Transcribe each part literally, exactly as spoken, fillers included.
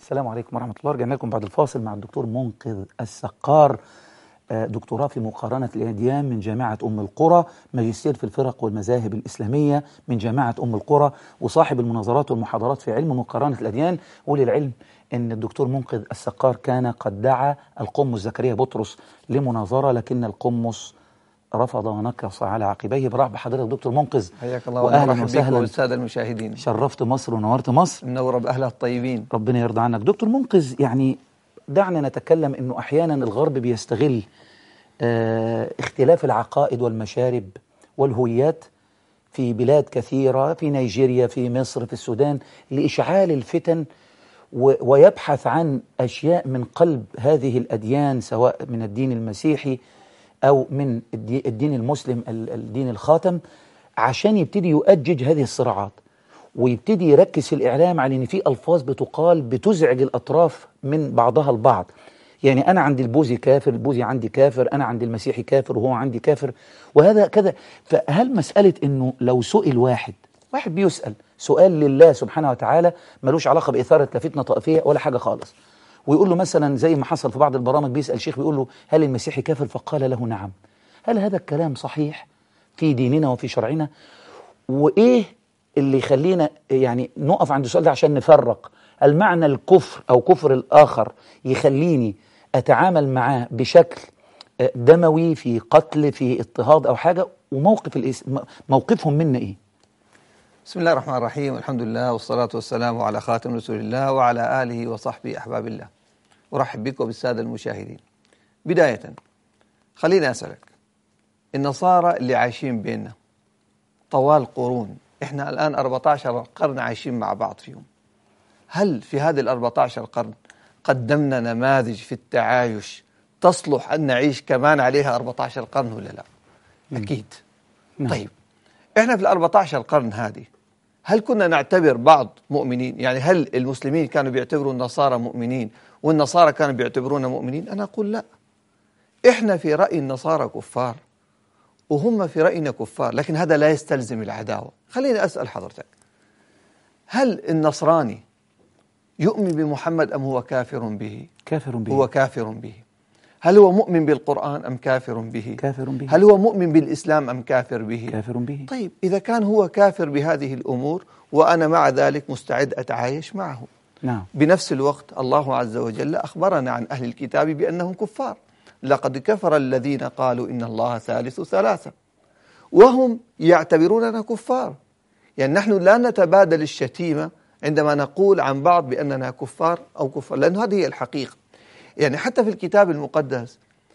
السلام عليكم ورحمة الله. رجعنا لكم بعد الفاصل مع الدكتور منقذ السقار، دكتوراه في مقارنة الأديان من جامعة أم القرى، ماجستير في الفرق والمذاهب الإسلامية من جامعة أم القرى، وصاحب المناظرات والمحاضرات في علم مقارنة الأديان. وللعلم أن الدكتور منقذ السقار كان قد دعا القمص زكريا بطرس لمناظرة، لكن القمص رفض ونكص على عقبيه. برحب بحضرتك دكتور منقذ. حياك الله واهلا وسهلا والساده المشاهدين. شرفت مصر ونورت مصر. منور باهلها الطيبين. ربنا يرضى عنك دكتور منقذ. يعني دعنا نتكلم انه احيانا الغرب بيستغل اه اختلاف العقائد والمشارب والهويات في بلاد كثيرة، في نيجيريا، في مصر، في السودان، لإشعال الفتن، ويبحث عن أشياء من قلب هذه الأديان، سواء من الدين المسيحي أو من الدين المسلم الدين الخاتم، عشان يبتدي يؤجج هذه الصراعات، ويبتدي يركز في الإعلام على أن في ألفاظ بتقال بتزعج الأطراف من بعضها البعض. يعني أنا عندي البوذي كافر، البوذي عندي كافر، أنا عندي المسيحي كافر وهو عندي كافر، وهذا كذا. فهل مسألة أنه لو سئل واحد واحد بيسأل سؤال لله سبحانه وتعالى ملوش علاقة بإثارة لا فتنة طائفية ولا حاجة خالص، ويقول له مثلا زي ما حصل في بعض البرامج، بيسأل شيخ بيقول له هل المسيحي كافر؟ فقال له نعم. هل هذا الكلام صحيح في ديننا وفي شرعنا؟ وإيه اللي يخلينا يعني نقف عند السؤال ده عشان نفرق المعنى الكفر أو كفر الآخر يخليني أتعامل معاه بشكل دموي في قتل في اضطهاد أو حاجة، وموقف الإس... موقفهم منا إيه؟ بسم الله الرحمن الرحيم، الحمد لله والصلاة والسلام على خاتم رسول الله وعلى آله وصحبه أحباب الله. أرحب بك وبالسادة المشاهدين. بداية خليني أسألك، النصارى اللي عايشين بيننا طوال قرون، إحنا الآن أربعة عشر قرن عايشين مع بعض فيهم، هل في هذه الأربعة عشر قرن قدمنا نماذج في التعايش تصلح أن نعيش كمان عليها أربعة عشر قرن ولا لا؟ أكيد. نعم. طيب إحنا في الأربعة عشر قرن هذه هل كنا نعتبر بعض مؤمنين؟ يعني هل المسلمين كانوا بيعتبروا النصارى مؤمنين والنصارى كانوا بيعتبرونا مؤمنين؟ أنا أقول لا، إحنا في رأي النصارى كفار وهم في رأينا كفار، لكن هذا لا يستلزم العداوة. خليني أسأل حضرتك، هل النصراني يؤمن بمحمد أم هو كافر به؟ كافر به. هو كافر به. هل هو مؤمن بالقرآن أم كافر به؟ كافر به. هل هو مؤمن بالإسلام أم كافر به؟ كافر به. طيب إذا كان هو كافر بهذه الأمور وأنا مع ذلك مستعد أتعايش معه. نعم. بنفس الوقت الله عز وجل أخبرنا عن أهل الكتاب بأنهم كفار، لقد كفر الذين قالوا إن الله ثالث ثلاثة، وهم يعتبروننا كفار. يعني نحن لا نتبادل الشتيمة عندما نقول عن بعض بأننا كفار أو كفار، لأن هذه هي الحقيقة. يعني حتى في الكتاب المقدس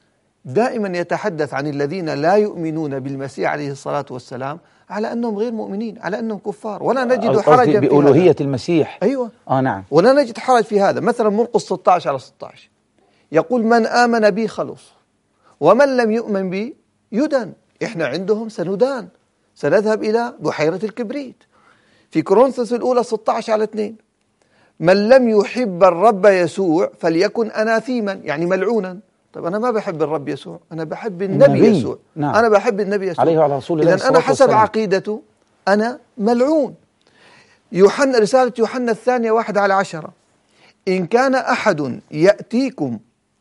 دائما يتحدث عن الذين لا يؤمنون بالمسيح عليه الصلاة والسلام على أنهم غير مؤمنين، على أنهم كفار، ولا نجد حرجا في بألوهية هذا. المسيح. أيوة. آه نعم. ولا نجد حرج في هذا. مثلا مرقس ستة عشر على ستة عشر يقول من آمن بي خلص ومن لم يؤمن بي يدن. إحنا عندهم سندان، سنذهب إلى بحيرة الكبريت. في كورنثوس الأولى ستة عشر على اثنين من لم يحب الرب يسوع فليكن أناثيما، يعني ملعونا. طيب أنا ما بحب الرب يسوع، أنا بحب النبي, النبي. يسوع. نعم. أنا بحب النبي يسوع عليه وعلى رسول الله. إذن أنا حسب والسلام. عقيدته أنا ملعون. يوحنا رسالة يوحنا الثانية واحد على عشرة إن كان أحد يأتيكم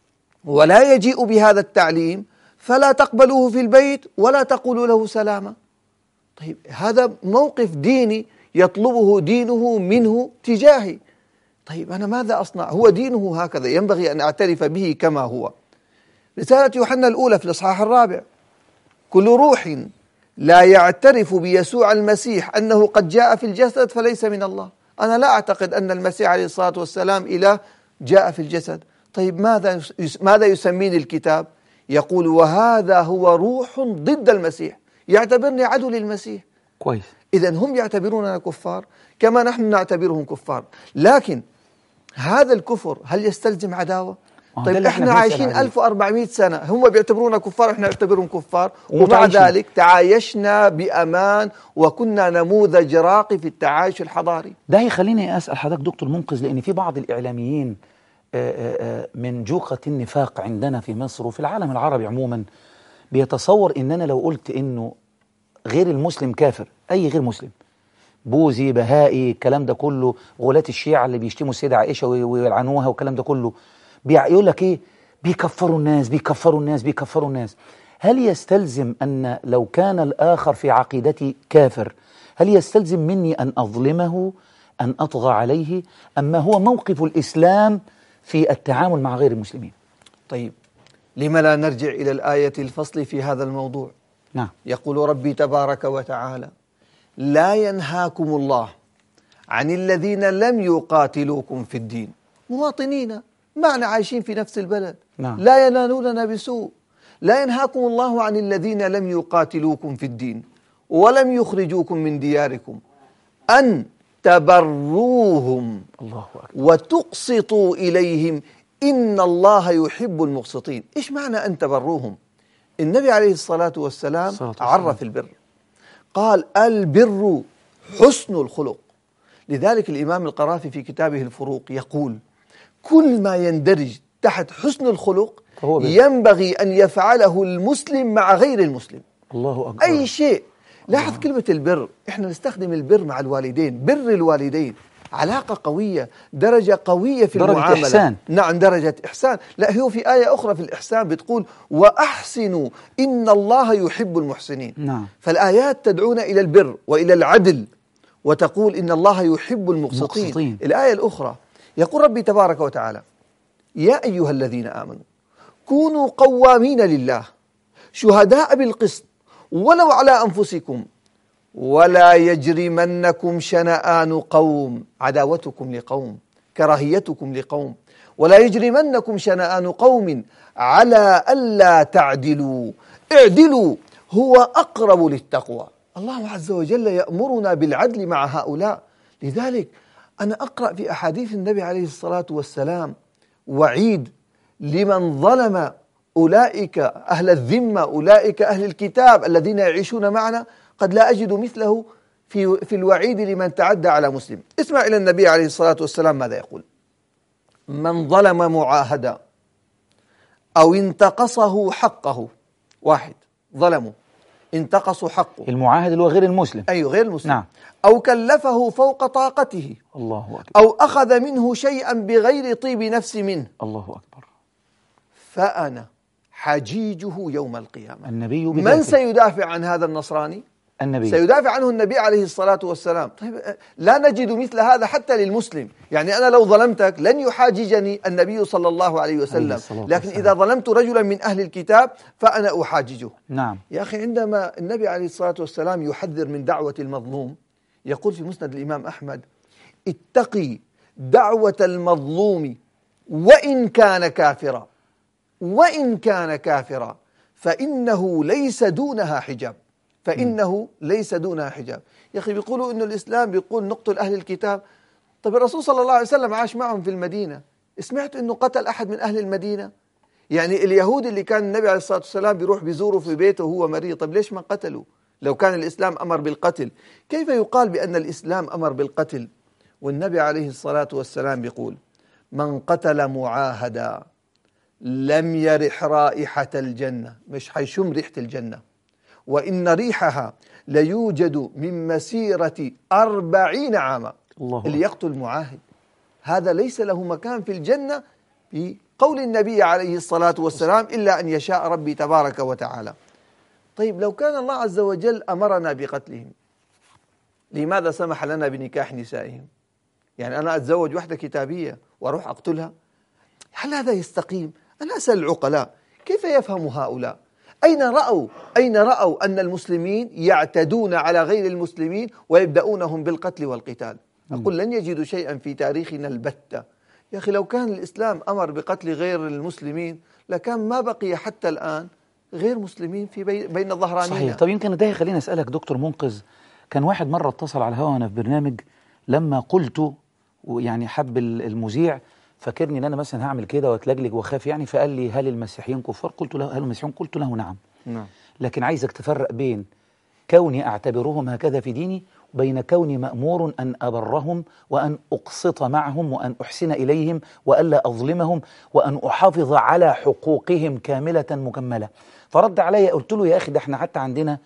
ولا يجيء بهذا التعليم فلا تقبلوه في البيت ولا تقولوا له سلاما. طيب هذا موقف ديني يطلبه دينه منه تجاهي. طيب أنا ماذا أصنع؟ هو دينه هكذا، ينبغي أن أعترف به كما هو. رسالة يوحنا الأولى في الإصحاح الرابع كل روح لا يعترف بيسوع المسيح أنه قد جاء في الجسد فليس من الله. أنا لا أعتقد أن المسيح عليه الصلاة والسلام إله جاء في الجسد. طيب ماذا ماذا يسميني الكتاب؟ يقول وهذا هو روح ضد المسيح، يعتبرني عدو للمسيح. كويس. إذن هم يعتبروننا كفار كما نحن نعتبرهم كفار، لكن هذا الكفر هل يستلزم عداوة؟ طيب احنا عايشين ألف وأربعمائة سنة، هم بيعتبرونا كفار واحنا نعتبرهم كفار، ومع ذلك تعايشنا بأمان وكنا نموذج راقي في التعايش الحضاري. ده يخليني أسأل حضرتك دكتور منقذ، لأن في بعض الإعلاميين من جوقة النفاق عندنا في مصر وفي العالم العربي عموما بيتصور إن أنا لو قلت إنه غير المسلم كافر، أي غير مسلم، بوذي بهائي الكلام ده كله، غلاة الشيعة اللي بيشتموا السيدة عائشة ويلعنوها والكلام ده كله، يقول لك ايه؟ بيكفروا الناس بيكفروا الناس بيكفروا الناس. هل يستلزم أن لو كان الآخر في عقيدتي كافر، هل يستلزم مني أن أظلمه، أن أطغى عليه، أما هو موقف الإسلام في التعامل مع غير المسلمين؟ طيب، لما لا نرجع إلى الآية الفصل في هذا الموضوع؟ نعم. يقول ربي تبارك وتعالى: لا ينهاكم الله عن الذين لم يقاتلوكم في الدين، مواطنين معنا عايشين في نفس البلد، نعم. لا ينالوننا بسوء. لا ينهاكم الله عن الذين لم يقاتلوكم في الدين ولم يخرجوكم من دياركم أن تبروهم الله أكبر وتقسطوا إليهم إن الله يحب المقسطين. إيش معنى أن تبروهم؟ النبي عليه الصلاة والسلام الصلاة عرف والسلام. البر، قال: البر حسن الخلق. لذلك الإمام القرافي في كتابه الفروق يقول: كل ما يندرج تحت حسن الخلق فهو بر. ينبغي أن يفعله المسلم مع غير المسلم. الله أكبر. أي شيء. لاحظ كلمة البر، إحنا نستخدم البر مع الوالدين، بر الوالدين علاقة قوية، درجة قوية في درجة المعاملة. إحسان. نعم، درجة إحسان. لا، هو في آية أخرى في الإحسان بتقول: وأحسنوا إن الله يحب المحسنين. نعم. فالآيات تدعونا إلى البر وإلى العدل، وتقول إن الله يحب المقسطين. المقسطين. الآية الأخرى يقول ربي تبارك وتعالى: يا أيها الذين آمنوا كونوا قوامين لله شهداء بالقسط ولو على أنفسكم ولا يجرمنكم شنآن قوم، عداوتكم لقوم، كراهيتكم لقوم، ولا يجرمنكم شنآن قوم على ألا تعدلوا، اعدلوا هو أقرب للتقوى. الله عز وجل يأمرنا بالعدل مع هؤلاء. لذلك أنا أقرأ في أحاديث النبي عليه الصلاة والسلام وعيد لمن ظلم أولئك أهل الذمة، أولئك أهل الكتاب الذين يعيشون معنا، قد لا أجد مثله في في الوعيد لمن تعدى على مسلم. اسمع إلى النبي عليه الصلاة والسلام ماذا يقول: من ظلم معاهدا أو انتقصه حقه، واحد ظلمه انتقصوا حقه، المعاهد اللي هو غير المسلم. أي غير المسلم. نعم. أو كلفه فوق طاقته، الله أكبر. أو أخذ منه شيئا بغير طيب نفس منه، الله أكبر. فأنا حجيجه يوم القيامة. النبي من بذاته. سيدافع عن هذا النصراني؟ النبي. سيدافع عنه النبي عليه الصلاة والسلام. طيب، لا نجد مثل هذا حتى للمسلم. يعني أنا لو ظلمتك لن يحاججني النبي صلى الله عليه وسلم، لكن إذا ظلمت رجلا من أهل الكتاب فأنا أحاججه. نعم. يا أخي، عندما النبي عليه الصلاة والسلام يحذر من دعوة المظلوم، يقول في مسند الإمام أحمد: اتقي دعوة المظلوم وإن كان كافرا، وإن كان كافرا فإنه ليس دونها حجاب، فإنه ليس دونها حجاب. يا أخي، بيقولوا إنه الإسلام بيقول نقتل أهل الكتاب. طب الرسول صلى الله عليه وسلم عاش معهم في المدينة، سمعت إنه قتل أحد من أهل المدينة؟ يعني اليهود اللي كان النبي عليه الصلاة والسلام بيروح بيزوره في بيته وهو مريض، طب ليش ما قتلوا؟ لو كان الإسلام أمر بالقتل، كيف يقال بأن الإسلام أمر بالقتل والنبي عليه الصلاة والسلام بيقول: من قتل معاهدا لم يرح رائحة الجنة، مش حيشم ريحة الجنة، وإن ريحها ليوجد من مسيرة أربعين عاما. الله. اللي يقتل معاهد هذا ليس له مكان في الجنة بقول النبي عليه الصلاة والسلام إلا أن يشاء ربي تبارك وتعالى. طيب، لو كان الله عز وجل أمرنا بقتلهم، لماذا سمح لنا بنكاح نسائهم؟ يعني أنا أتزوج واحدة كتابية وأروح أقتلها؟ هل هذا يستقيم؟ أنا أسأل العقلاء كيف يفهم هؤلاء؟ أين رأوا أين رأوا أن المسلمين يعتدون على غير المسلمين ويبدأونهم بالقتل والقتال؟ أقول لن يجدوا شيئا في تاريخنا البتة. يا أخي، لو كان الإسلام أمر بقتل غير المسلمين لكان ما بقي حتى الآن غير مسلمين في بين الظهرانين. صحيح. طب يمكن ده خليني أسألك دكتور منقذ، كان واحد مرة اتصل على الهواء وأنا في برنامج، لما قلت ويعني حب المذيع فكرني ان انا مثلا هعمل كده واتلجلج واخاف يعني، فقال لي: هل المسيحيين كفار؟ قلت له: هل المسيحيين؟ قلت له: نعم. نعم. لكن عايزك تفرق بين كوني اعتبرهم هكذا في ديني وبين كوني مأمور ان ابرهم وان اقسط معهم وان احسن اليهم والا اظلمهم وان احافظ على حقوقهم كاملة مكملة. فرد علي، قلت له: يا اخي، ده احنا حتى عندنا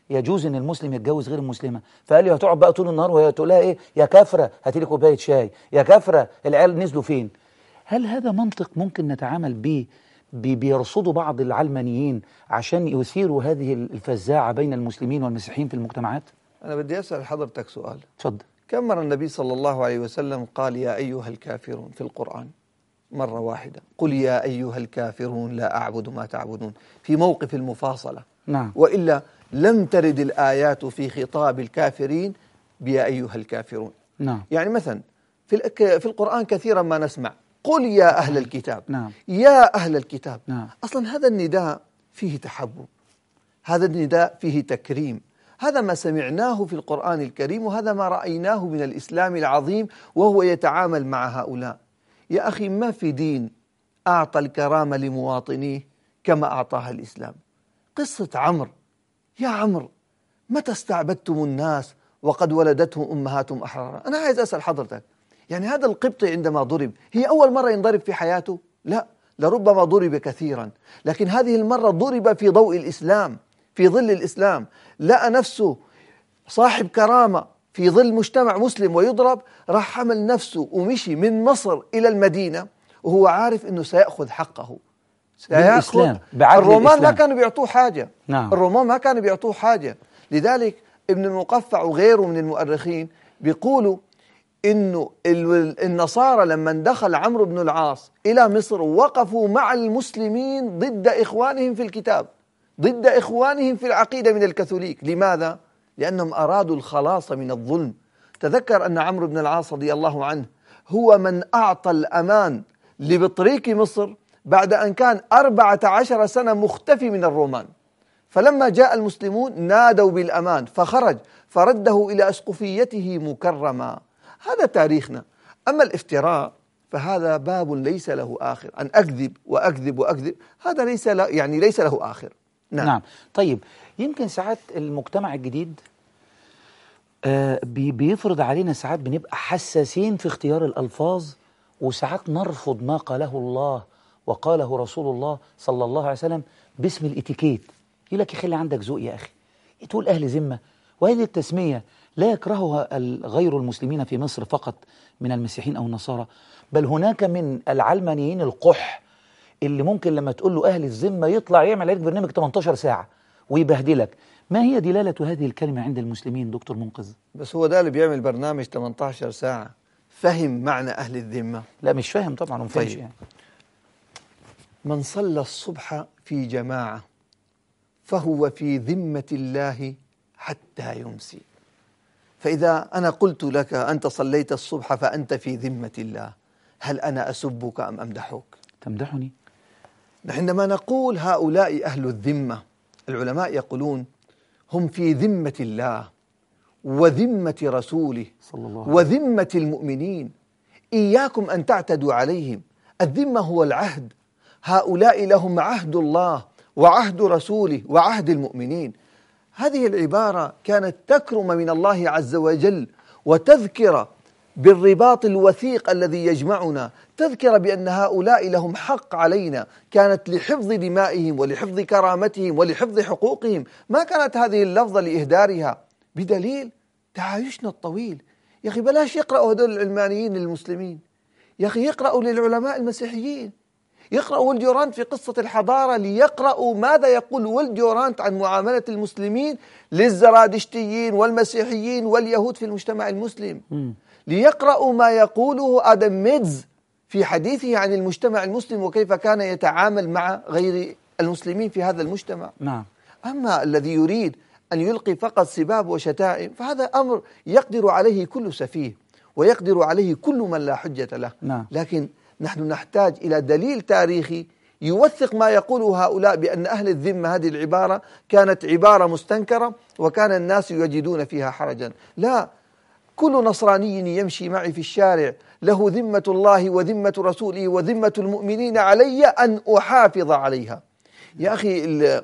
يجوز ان المسلم يتجوز غير المسلمه، فقال لي هتقعد بقى طول النهار وهي تقول لها ايه يا كافره هاتي لي كوبايه شاي، يا كافره العيال نزلوا فين؟ هل هذا منطق ممكن نتعامل به بي- بيرصدوا بعض العلمانيين عشان يثيروا هذه الفزاعه بين المسلمين والمسيحيين في المجتمعات؟ أنا بدي أسأل حضرتك سؤال. اتفضل. كم مرة النبي صلى الله عليه وسلم قال يا أيها الكافرون في القرآن؟ مرة واحدة. قل يا أيها الكافرون لا أعبد ما تعبدون، في موقف المفاصلة. نعم. وإلا لم ترد الآيات في خطاب الكافرين بيا أيها الكافرون. نعم. يعني مثلا في الك- في القرآن كثيرا ما نسمع قل يا أهل الكتاب. نعم. يا أهل الكتاب. نعم. أصلا هذا النداء فيه تحبب، هذا النداء فيه تكريم، هذا ما سمعناه في القرآن الكريم، وهذا ما رأيناه من الإسلام العظيم وهو يتعامل مع هؤلاء. يا أخي ما في دين أعطى الكرامة لمواطنيه كما أعطاها الإسلام. قصة عمرو، يا عمرو متى استعبدتم الناس وقد ولدتهم أمهاتهم أحرارا؟ أنا عايز أسأل حضرتك، يعني هذا القبطي عندما ضرب هي أول مرة ينضرب في حياته؟ لا، لربما ضرب كثيرا، لكن هذه المرة ضرب في ضوء الإسلام، في ظل الإسلام، لقى نفسه صاحب كرامة في ظل مجتمع مسلم ويضرب، راح حمل نفسه ومشي من مصر إلى المدينة وهو عارف أنه سيأخذ حقه. بالإسلام، بعدل الرومان الإسلام. ما كانوا بيعطوه حاجة. نعم. الرومان ما كانوا بيعطوه حاجة. لذلك ابن المقفع وغيره من المؤرخين بيقولوا إنه النصارى لما دخل عمرو بن العاص إلى مصر وقفوا مع المسلمين ضد إخوانهم في الكتاب، ضد إخوانهم في العقيدة من الكاثوليك. لماذا؟ لأنهم أرادوا الخلاص من الظلم. تذكر أن عمرو بن العاص رضي الله عنه هو من أعطى الأمان لبطريق مصر بعد أن كان أربعة عشر سنة مختفي من الرومان، فلما جاء المسلمون نادوا بالأمان فخرج فرده إلى أسقفيته مكرما. هذا تاريخنا. أما الافتراء فهذا باب ليس له آخر، أن أكذب وأكذب وأكذب، هذا ليس له يعني ليس له آخر. نعم. نعم. طيب يمكن ساعات المجتمع الجديد آه بي بيفرض علينا، ساعات بنبقى حساسين في اختيار الألفاظ، وساعات نرفض ما قاله الله وقاله رسول الله صلى الله عليه وسلم باسم الاتيكيت. يقول لك يخلي عندك ذوق يا أخي، تقول أهل ذمة. وهذه التسمية لا يكرهها غير المسلمين في مصر فقط من المسيحيين أو النصارى، بل هناك من العلمانيين القح اللي ممكن لما تقول له أهل الذمة يطلع يعمل عليك برنامج ثمانية عشر ساعة ويبهدلك. ما هي دلالة هذه الكلمة عند المسلمين دكتور منقذ؟ بس هو ده اللي بيعمل برنامج ثمانية عشر ساعة فهم معنى أهل الذمة؟ لا مش فاهم طبعا، ومفهمش. طيب. يعني من صلى الصبح في جماعة فهو في ذمة الله حتى يمسي. فإذا أنا قلت لك أنت صليت الصبح فأنت في ذمة الله، هل أنا أسبك أم أمدحك؟ تمدحني؟ عندما نقول هؤلاء أهل الذمة، العلماء يقولون هم في ذمة الله وذمة رسوله صلى الله عليه وسلم وذمة المؤمنين. إياكم أن تعتدوا عليهم. الذمة هو العهد، هؤلاء لهم عهد الله وعهد رسوله وعهد المؤمنين. هذه العبارة كانت تكرم من الله عز وجل وتذكر بالرباط الوثيق الذي يجمعنا، تذكر بأن هؤلاء لهم حق علينا، كانت لحفظ دمائهم ولحفظ كرامتهم ولحفظ حقوقهم. ما كانت هذه اللفظة لإهدارها، بدليل تعايشنا الطويل. يا أخي بلاش يقرأوا هذول العلمانيين للمسلمين، يا أخي يقرأوا للعلماء المسيحيين، يقرأوا ويل ديورانت في قصة الحضارة، ليقرأوا ماذا يقول ويل ديورانت عن معاملة المسلمين للزرادشتيين والمسيحيين واليهود في المجتمع المسلم. م. ليقرأوا ما يقوله آدم ميدز في حديثه عن المجتمع المسلم وكيف كان يتعامل مع غير المسلمين في هذا المجتمع. نعم. أما الذي يريد أن يلقي فقط سباب وشتائم فهذا أمر يقدر عليه كل سفيه ويقدر عليه كل من لا حجة له. نعم. لكن نحن نحتاج إلى دليل تاريخي يوثق ما يقوله هؤلاء بأن أهل الذمة هذه العبارة كانت عبارة مستنكرة وكان الناس يجدون فيها حرجا. لا، كل نصراني يمشي معي في الشارع له ذمة الله وذمة رسوله وذمة المؤمنين علي أن أحافظ عليها. يا أخي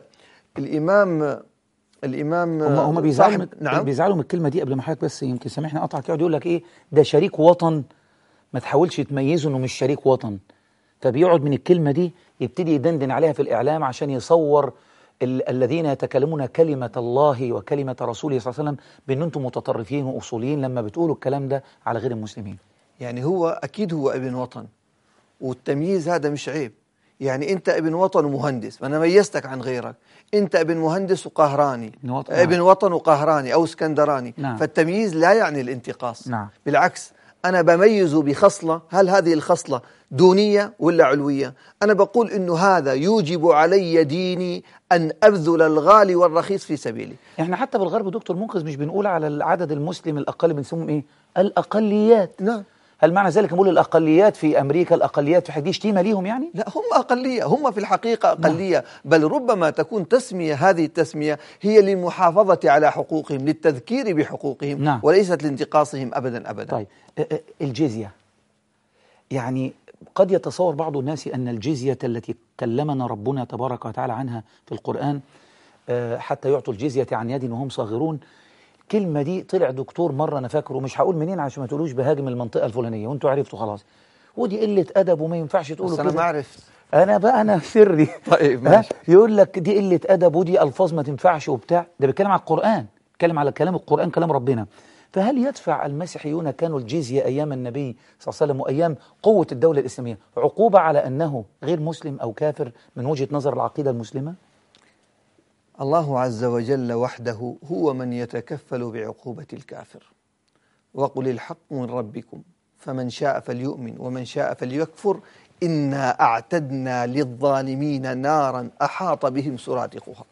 الإمام الإمام هم هم بيزعلوا من نعم بيزعلوا من الكلمة دي. قبل ما حضرتك بس يمكن سامحني أقطعك، يقعد يقول لك إيه ده شريك وطن، ما تحاولش تميزه إنه مش شريك وطن. فبيقعد من الكلمة دي يبتدي يدندن عليها في الإعلام عشان يصور ال الذين يتكلمون كلمة الله وكلمة رسوله صلى الله عليه وسلم بأن أنتم متطرفين وأصوليين لما بتقولوا الكلام ده على غير المسلمين؟ يعني هو أكيد هو ابن وطن، والتمييز هذا مش عيب. يعني أنت ابن وطن ومهندس، فأنا ميزتك عن غيرك. أنت ابن مهندس وقهراني، وطن. ابن وطن وقهراني أو اسكندراني. نعم. فالتمييز لا يعني الانتقاص. نعم. بالعكس، أنا بميزه بخصلة، هل هذه الخصلة دونية ولا علوية؟ أنا بقول إنه هذا يوجب علي ديني أن أبذل الغالي والرخيص في سبيلي. إحنا حتى بالغرب دكتور منقذ مش بنقول على العدد المسلم الأقل، بنسمهم إيه؟ الأقليات. نعم. هل معنى ذلك نقول الأقليات في أمريكا، الأقليات في حديث شتيمة ليهم يعني؟ لا، هم أقلية، هم في الحقيقة أقلية. نعم. بل ربما تكون تسمية، هذه التسمية هي للمحافظة على حقوقهم، للتذكير بحقوقهم. نعم. وليست لانتقاصهم أبدا أبدا. طيب الجزية، يعني قد يتصور بعض الناس أن الجزية التي كلمنا ربنا تبارك وتعالى عنها في القرآن حتى يعطوا الجزية عن يد وهم صاغرون، الكلمة دي طلع دكتور مرة أنا فاكره، مش هقول منين عشان ما تقولوش بهاجم المنطقة الفلانية وانتوا عرفتوا خلاص، ودي قلة أدب وما ينفعش تقولوا كده. أنا ما عرفت، أنا بقى أنا سري. طيب ماشي. يقول لك دي قلة أدب ودي ألفاظ ما تنفعش وبتاع، ده بيتكلم على القرآن، بيتكلم على كلام القرآن كلام ربنا. فهل يدفع المسيحيون كانوا الجزية أيام النبي صلى الله عليه وسلم وأيام قوة الدولة الإسلامية عقوبة على أنه غير مسلم أو كافر من وجهة نظر العقيدة المسلمة؟ الله عز وجل وحده هو من يتكفل بعقوبة الكافر. وقل الحق من ربكم فمن شاء فليؤمن ومن شاء فليكفر إنا أعتدنا للظالمين نارا أحاط بهم سرادقها.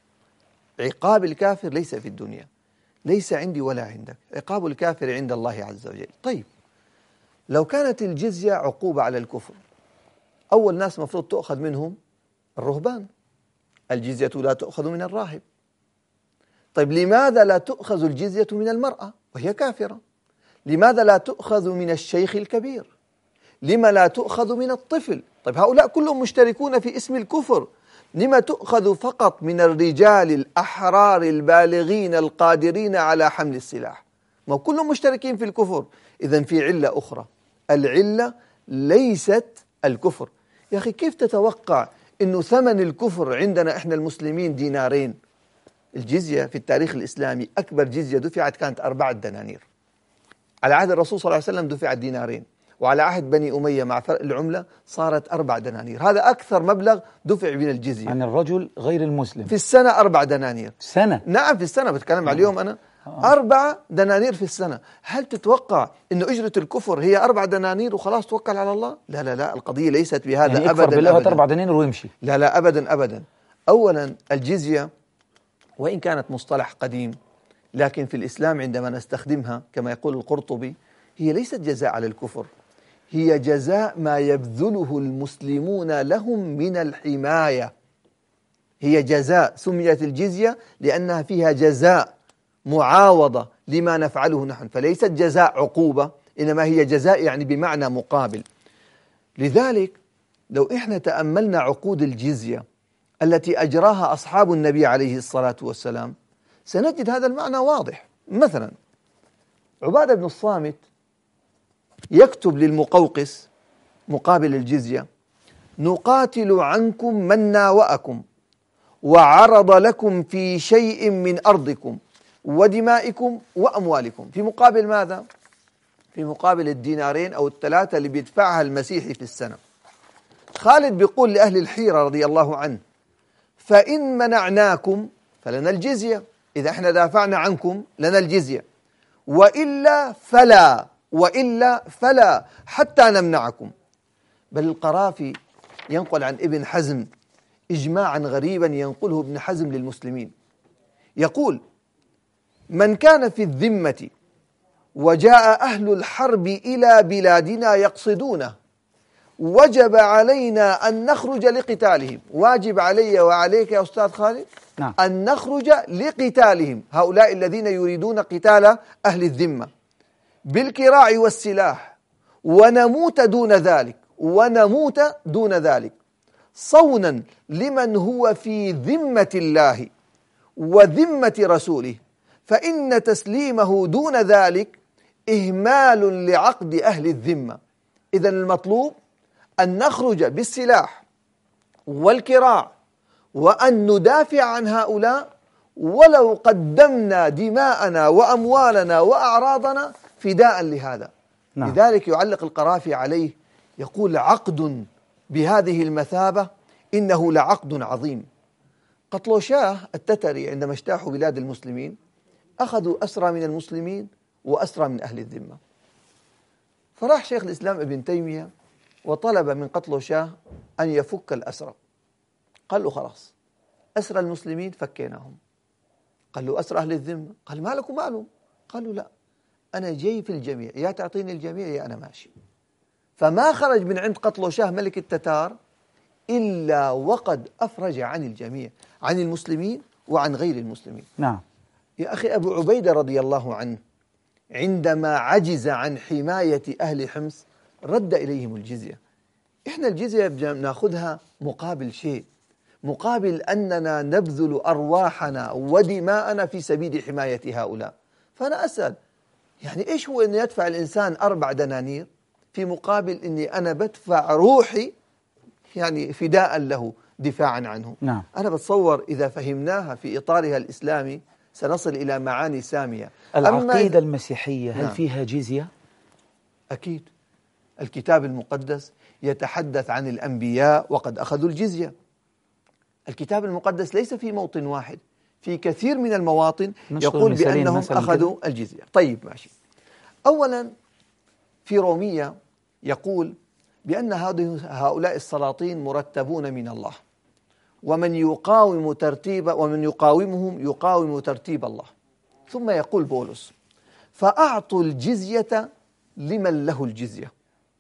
عقاب الكافر ليس في الدنيا، ليس عندي ولا عندك، عقاب الكافر عند الله عز وجل. طيب لو كانت الجزية عقوبة على الكفر، أول ناس مفروض تؤخذ منهم الرهبان، الجزية لا تؤخذ من الراهب. طيب لماذا لا تؤخذ الجزية من المرأة وهي كافرة؟ لماذا لا تؤخذ من الشيخ الكبير؟ لما لا تؤخذ من الطفل؟ طيب هؤلاء كلهم مشتركون في اسم الكفر، لما تؤخذ فقط من الرجال الأحرار البالغين القادرين على حمل السلاح؟ ما كلهم مشتركين في الكفر. إذن في علة أخرى، العلة ليست الكفر. يا أخي كيف تتوقع إنه ثمن الكفر عندنا إحنا المسلمين دينارين؟ الجزية في التاريخ الإسلامي أكبر جزية دفعت كانت أربعة دنانير، على عهد الرسول صلى الله عليه وسلم دفعت دينارين، وعلى عهد بني أمية مع فرق العملة صارت أربع دنانير. هذا أكثر مبلغ دفع من الجزية عن الرجل غير المسلم في السنة، أربع دنانير سنة. نعم في السنة، بتكلم على اليوم أنا أربع دنانير في السنة. هل تتوقع إنه أجرة الكفر هي أربع دنانير وخلاص توكل على الله؟ لا لا لا، القضية ليست بهذا يعني أبدا بالله أبدا. أربع دنانير ويمشي؟ لا لا أبدا أبدا. أولا الجزية وإن كانت مصطلح قديم، لكن في الإسلام عندما نستخدمها كما يقول القرطبي هي ليست جزاء على الكفر، هي جزاء ما يبذله المسلمون لهم من الحماية. هي جزاء، سميت الجزية لأنها فيها جزاء، معاوضة لما نفعله نحن، فليست جزاء عقوبة، إنما هي جزاء يعني بمعنى مقابل. لذلك لو إحنا تأملنا عقود الجزية التي أجراها أصحاب النبي عليه الصلاة والسلام سنجد هذا المعنى واضح. مثلا عبادة بن الصامت يكتب للمقوقس مقابل الجزية: نقاتل عنكم من ناوأكم وعرض لكم في شيء من أرضكم ودمائكم وأموالكم. في مقابل ماذا؟ في مقابل الدينارين أو الثلاثة اللي بيدفعها المسيحي في السنة. خالد بيقول لأهل الحيرة رضي الله عنه: فإن منعناكم فلنا الجزية، إذا احنا دافعنا عنكم لنا الجزية، وإلا فلا وإلا فلا حتى نمنعكم. بل القرافي ينقل عن ابن حزم إجماعا غريبا ينقله ابن حزم للمسلمين، يقول: من كان في الذمة وجاء أهل الحرب إلى بلادنا يقصدونه وجب علينا أن نخرج لقتالهم. واجب علي وعليك يا أستاذ خالد نعم. أن نخرج لقتالهم، هؤلاء الذين يريدون قتال أهل الذمة، بالكراع والسلاح، ونموت دون ذلك ونموت دون ذلك صونا لمن هو في ذمة الله وذمة رسوله، فإن تسليمه دون ذلك إهمال لعقد أهل الذمة. إذن المطلوب أن نخرج بالسلاح والكراع وأن ندافع عن هؤلاء ولو قدمنا دماءنا وأموالنا وأعراضنا فداء لهذا. نعم. لذلك يعلق القرافي عليه يقول: عقد بهذه المثابة إنه لعقد عظيم. قطلوشاه التتري عندما اجتاحوا بلاد المسلمين أخذوا أسرى من المسلمين وأسرى من أهل الذمة، فراح شيخ الإسلام ابن تيمية وطلب من قطلوشاه أن يفك الأسرى. قال له: خلاص، أسرى المسلمين فكيناهم. قال له: أسرى أهل الذمة؟ قال: ما لكم معلوم. قالوا: لا، أنا جاي في الجميع، يا تعطيني الجميع يا أنا ماشي. فما خرج من عند قطلوشاه ملك التتار إلا وقد أفرج عن الجميع، عن المسلمين وعن غير المسلمين. نعم. يا أخي، أبو عبيدة رضي الله عنه عندما عجز عن حماية أهل حمص رد إليهم الجزية. إحنا الجزية نأخذها مقابل شيء، مقابل أننا نبذل أرواحنا ودماءنا في سبيل حماية هؤلاء. فأنا أسأل، يعني إيش هو أن يدفع الإنسان أربع دنانير في مقابل أني أنا بدفع روحي يعني فداء له دفاعا عنه؟ نعم. أنا بتصور إذا فهمناها في إطارها الإسلامي سنصل إلى معاني سامية. العقيدة المسيحية هل نعم. فيها جزية؟ أكيد. الكتاب المقدس يتحدث عن الأنبياء وقد أخذوا الجزية. الكتاب المقدس ليس في موطن واحد، في كثير من المواطن يقول بأنهم أخذوا كده الجزية. طيب ماشي. أولا في رومية يقول بأن هؤلاء السلاطين مرتبون من الله، ومن يقاوم ترتيب ومن يقاومهم يقاوم ترتيب الله. ثم يقول بولس: فأعطوا الجزية لمن له الجزية،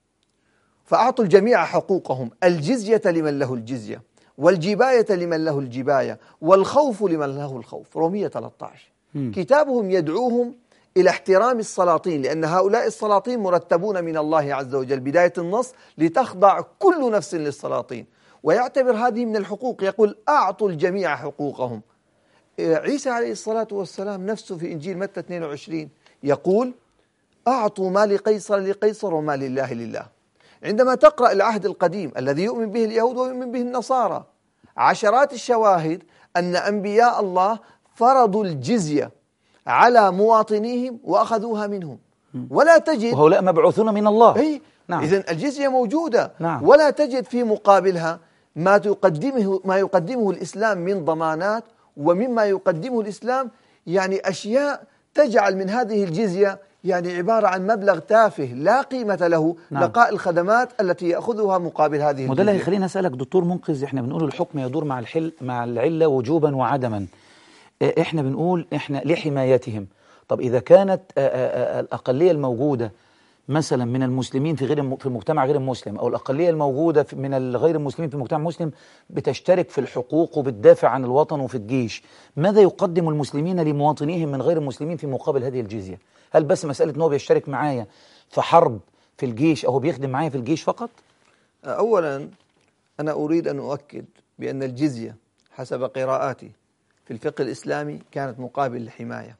فأعطوا الجميع حقوقهم، الجزية لمن له الجزية، والجباية لمن له الجباية، والخوف لمن له الخوف. رومية ثلاثة عشر. م. كتابهم يدعوهم إلى احترام السلاطين، لأن هؤلاء السلاطين مرتبون من الله عز وجل، بداية النص: لتخضع كل نفس للسلاطين، ويعتبر هذه من الحقوق. يقول: أعطوا الجميع حقوقهم. عيسى عليه الصلاة والسلام نفسه في إنجيل متى اثنين وعشرين يقول: أعطوا ما لقيصر لقيصر وما لله لله. عندما تقرأ العهد القديم الذي يؤمن به اليهود ويؤمن به النصارى، عشرات الشواهد أن أنبياء الله فرضوا الجزية على مواطنيهم وأخذوها منهم، ولا تجد، وهؤلاء مبعوثون من الله. أي نعم. إذن الجزية موجودة. نعم. ولا تجد في مقابلها ما تقدمه ما يقدمه الإسلام من ضمانات، ومما يقدمه الإسلام يعني أشياء تجعل من هذه الجزية يعني عبارة عن مبلغ تافه لا قيمة له. نعم. لقاء الخدمات التي يأخذها مقابل هذه الجزية. وده اللي هيخلينا أسألك دكتور منقذ، احنا بنقول الحكم يدور مع الحل مع العلة وجوبا وعدما. احنا بنقول احنا لحمايتهم. طب إذا كانت الأقلية الموجودة مثلا من المسلمين في غير في المجتمع غير المسلم، أو الأقلية الموجودة من الغير المسلمين في المجتمع المسلم بتشترك في الحقوق وبتدافع عن الوطن وفي الجيش، ماذا يقدم المسلمين لمواطنيهم من غير المسلمين في مقابل هذه الجزية؟ هل بس مسألة أنه بيشترك معايا في حرب في الجيش أو بيخدم معايا في الجيش فقط؟ أولا أنا أريد أن أؤكد بأن الجزية حسب قراءاتي في الفقه الإسلامي كانت مقابل الحماية،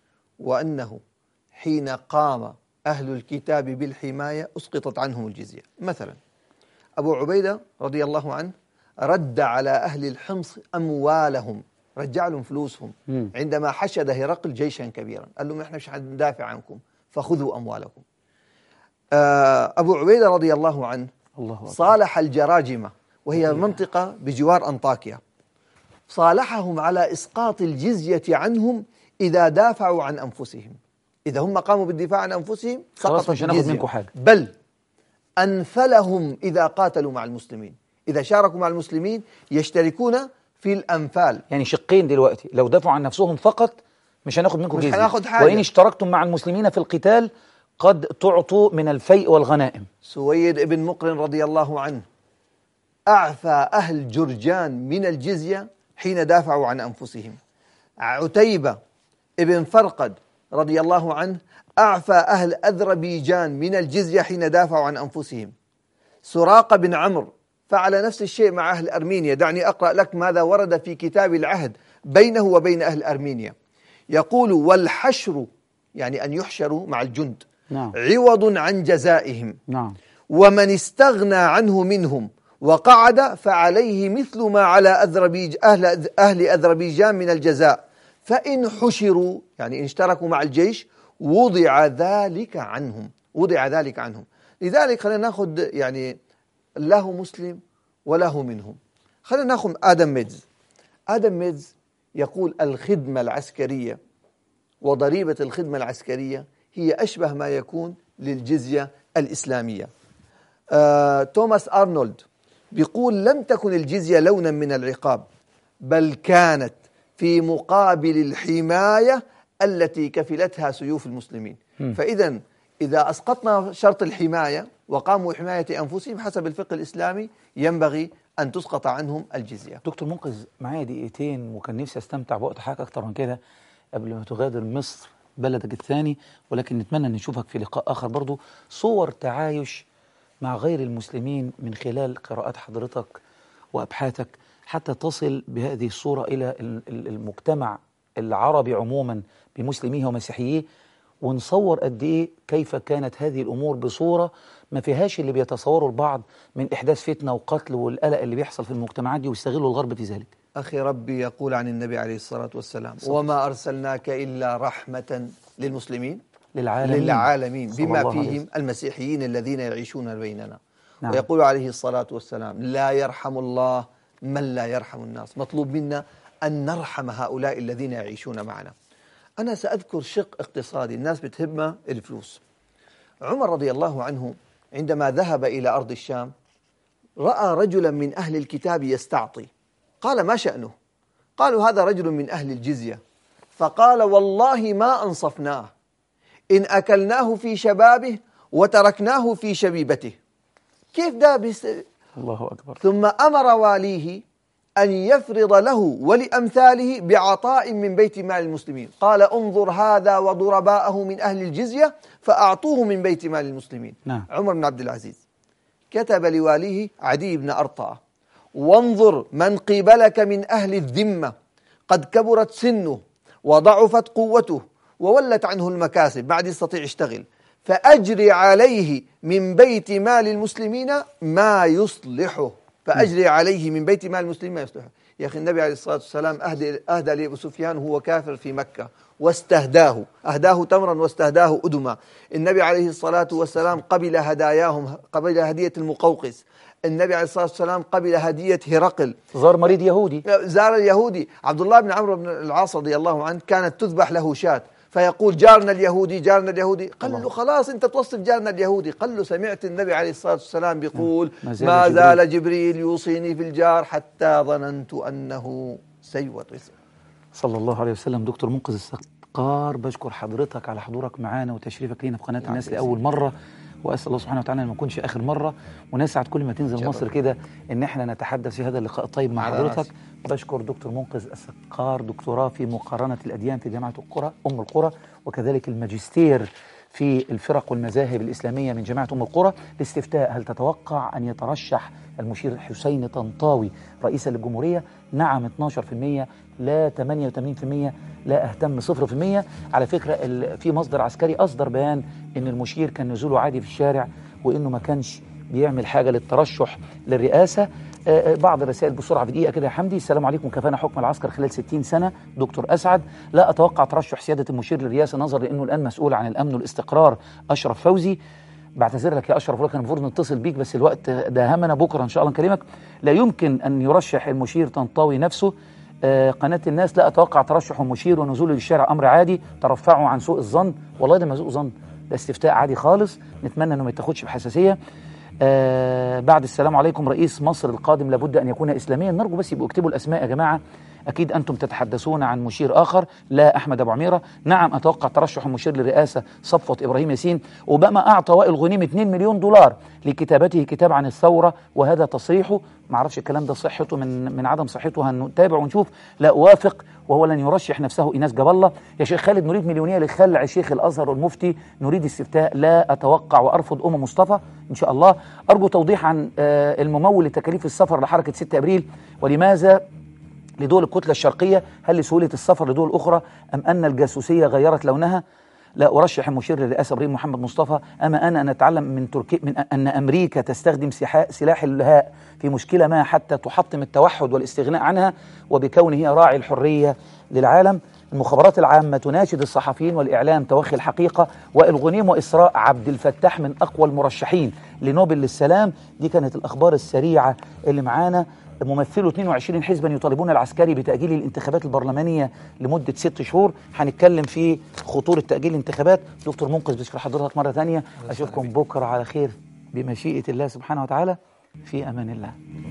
وأنه حين قام أهل الكتاب بالحماية أسقطت عنهم الجزية. مثلا أبو عبيدة رضي الله عنه رد على أهل الحمص أموالهم، رجع لهم فلوسهم م. عندما حشد هرقل جيشا كبيرا، قال لهم إحنا مش هندافع عنكم فخذوا أموالكم. أبو عبيدة رضي الله عنه الله صالح الجراجمة، وهي منطقة بجوار أنطاكيا، صالحهم على إسقاط الجزية عنهم إذا دافعوا عن أنفسهم. إذا هم قاموا بالدفاع عن أنفسهم سقطت الجزية، بل أنفلهم إذا قاتلوا مع المسلمين، إذا شاركوا مع المسلمين يشتركون في الأنفال. يعني شقين دلوقتي، لو دافعوا عن نفسهم فقط مش هناخد منكم جزية، وإن اشتركتم مع المسلمين في القتال قد تعطوا من الفيء والغنائم. سويد ابن مقرن رضي الله عنه أعفى أهل جرجان من الجزية حين دافعوا عن أنفسهم. عتيبة ابن فرقد رضي الله عنه أعفى أهل أذربيجان من الجزية حين دافعوا عن أنفسهم. سراقة بن عمرو فعل نفس الشيء مع أهل أرمينيا. دعني أقرأ لك ماذا ورد في كتاب العهد بينه وبين أهل أرمينيا. يقول: والحشر يعني أن يحشروا مع الجند نعم. عوض عن جزائهم نعم. ومن استغنى عنه منهم وقعد فعليه مثل ما على أذربيج أهل, أهل أذربيجان من الجزاء، فإن حشروا يعني إن اشتركوا مع الجيش وضع ذلك عنهم وضع ذلك عنهم لذلك خلينا ناخذ يعني له مسلم وله منهم. خلينا ناخذ آدم ميدز. آدم ميدز يقول الخدمة العسكرية وضريبة الخدمة العسكرية هي أشبه ما يكون للجزية الإسلامية. آه، توماس أرنولد بيقول لم تكن الجزية لونا من العقاب، بل كانت في مقابل الحماية التي كفلتها سيوف المسلمين. فإذا إذا أسقطنا شرط الحماية وقاموا بحماية أنفسهم حسب الفقه الإسلامي ينبغي أن تسقط عنهم الجزية. دكتور منقذ معايا دقيقتين، وكان نفسي أستمتع بوقت حضرتك أكتر من كده قبل ما تغادر مصر بلدك الثاني، ولكن نتمنى أن نشوفك في لقاء آخر برضو صور تعايش مع غير المسلمين من خلال قراءات حضرتك وأبحاثك حتى تصل بهذه الصورة إلى المجتمع العربي عموما بمسلميه ومسيحييه، ونصور قد إيه كيف كانت هذه الأمور بصورة ما فيهاش اللي بيتصوروا البعض من إحداث فتنة وقتل والقلق اللي بيحصل في المجتمعات دي ويستغلوا الغرب في ذلك. أخي ربي يقول عن النبي عليه الصلاة والسلام وما أرسلناك إلا رحمة للمسلمين للعالمين, للعالمين بما فيهم المسيحيين الذين يعيشون بيننا. نعم. ويقول عليه الصلاة والسلام لا يرحم الله من لا يرحم الناس. مطلوب منا أن نرحم هؤلاء الذين يعيشون معنا. أنا سأذكر شق اقتصادي الناس بتهمه الفلوس. عمر رضي الله عنه عندما ذهب إلى أرض الشام رأى رجلا من أهل الكتاب يستعطي، قال ما شأنه؟ قالوا هذا رجل من أهل الجزية. فقال والله ما أنصفناه إن أكلناه في شبابه وتركناه في شبيبته. كيف ده بس؟ الله أكبر. ثم أمر واليه أن يفرض له ولأمثاله بعطاء من بيت مال المسلمين. قال انظر هذا وضرباءه من أهل الجزية فأعطوه من بيت مال المسلمين. نعم. عمر بن عبد العزيز كتب لواليه عدي بن أرطاة وانظر من قبلك من أهل الذمة قد كبرت سنه وضعفت قوته وولت عنه المكاسب بعد يستطيع يشتغل، فأجري عليه من بيت مال المسلمين ما يصلحه فأجري عليه من بيت مال المسلمين ما يصلحه. يا أخي النبي عليه الصلاة والسلام أهدى, أهدى لأبو سفيان وهو كافر في مكة واستهداه، أهداه تمرا واستهداه أدما. النبي عليه الصلاة والسلام قبل هداياهم، قبل هدية المقوقس. النبي عليه الصلاة والسلام قبل هدية هرقل، زار مريض يهودي، زار اليهودي. عبد الله بن عمرو بن العاص رضي الله عنه كانت تذبح له شاة فيقول جارنا اليهودي جارنا اليهودي. قال له خلاص أنت توصف جارنا اليهودي. قال له سمعت النبي عليه الصلاة والسلام بيقول ما زال, ما زال جبريل يوصيني في الجار حتى ظننت أنه سيوطس. صلى الله عليه وسلم. دكتور منقذ السقار، بشكر حضرتك على حضورك معانا وتشريفك لينا في قناة نعم الناس لأول مرة، وأسأل الله سبحانه وتعالى أن ما يكونش آخر مرة، ونسعد كل ما تنزل جبر. مصر كده إن احنا نتحدث في هذا اللقاء الطيب مع حضرتك. بشكر دكتور منقذ السقار، دكتوراه في مقارنة الأديان في جامعة القرى أم القرى، وكذلك الماجستير في الفرق والمذاهب الإسلامية من جامعة أم القرى. الاستفتاء: هل تتوقع أن يترشح المشير حسين طنطاوي رئيسا للجمهورية؟ نعم اثناشر بالمئة، لا ثمانية وثمانين بالمئة، لا أهتم صفر بالمئة. على فكرة في مصدر عسكري أصدر بيان إن المشير كان نزوله عادي في الشارع وإنه ما كانش بيعمل حاجة للترشح للرئاسة. آه بعض الرسائل بسرعة في دقيقة كده يا حمدي. السلام عليكم، كفانا حكم العسكر خلال ستين سنة. دكتور أسعد: لا أتوقع ترشح سيادة المشير للرئاسة نظرا لأنه الآن مسؤول عن الأمن والاستقرار. أشرف فوزي: بعتذر لك يا أشرف، ولكن المفروض نتصل بيك بس الوقت داهمنا، بكرة إن شاء الله نكلمك. لا يمكن أن يرشح المشير طنطاوي نفسه. آه قناة الناس: لا أتوقع ترشح المشير ونزوله للشارع أمر عادي، ترفعوا عن سوء الظن. والله ده ما سوء ظن، ده استفتاء عادي خالص، نتمنى أنه ما يتاخدش بحساسية. آه بعد السلام عليكم، رئيس مصر القادم لابد أن يكون إسلاميا. نرجو بس يبقوا اكتبوا الأسماء يا جماعة، أكيد أنتم تتحدثون عن مشير آخر. لا أحمد أبو عميرة: نعم أتوقع ترشح المشير للرئاسة صفوة إبراهيم ياسين. أوباما أعطى وائل غنيم اثنين مليون دولار لكتابته كتاب عن الثورة وهذا تصريحه. ما اعرفش الكلام ده صحته من من عدم صحته، هنتابع ونشوف. لا أوافق، وهو لن يرشح نفسه. إيناس جاب الله: يا شيخ خالد، نريد مليونية لخلع شيخ الأزهر والمفتي، نريد استفتاء. لا أتوقع وأرفض. أم مصطفى: إن شاء الله. أرجو توضيح عن الممول لتكاليف السفر لحركة ستة أبريل، ولماذا لدول الكتلة الشرقية؟ هل لسهولة السفر لدول أخرى أم أن الجاسوسية غيرت لونها؟ لا أرشح المشير للرئاسة إبراهيم محمد مصطفى. أما أنا أن أتعلم من تركيا من أن أمريكا تستخدم سلاح اللهاء في مشكلة ما حتى تحطم التوحد والاستغناء عنها، وبكونه هي راعي الحرية للعالم. المخابرات العامة تناشد الصحفيين والإعلام توخي الحقيقة. وائل غنيم وإسراء عبد الفتاح من أقوى المرشحين لنوبل للسلام. دي كانت الأخبار السريعة اللي معانا. ممثلو اثنين وعشرين حزبا يطالبون العسكري بتأجيل الانتخابات البرلمانية لمدة ست شهور. هنتكلم في خطورة تأجيل الانتخابات. دكتور منقذ بشكر حضرتك مرة ثانية. أشوفكم بكرة على خير بمشيئة الله سبحانه وتعالى. في أمان الله.